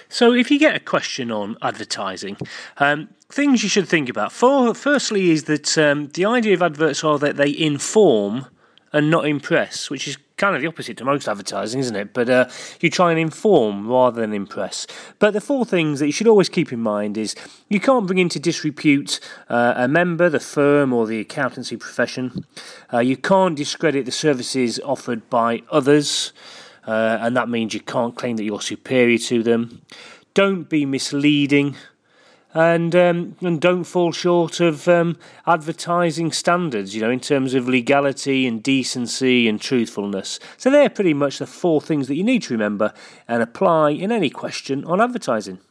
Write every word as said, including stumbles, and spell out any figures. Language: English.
So if you get a question on advertising, um, things you should think about. For, firstly is that um, the idea of adverts are that they inform and not impress, which is kind of the opposite to most advertising, isn't it? But uh, you try and inform rather than impress. But the four things that you should always keep in mind is you can't bring into disrepute uh, a member, the firm or the accountancy profession. Uh, you can't discredit the services offered by others. Uh, and that means you can't claim that you're superior to them. Don't be misleading, and um, and don't fall short of um, advertising standards, you know, in terms of legality and decency and truthfulness. So they're pretty much the four things that you need to remember and apply in any question on advertising.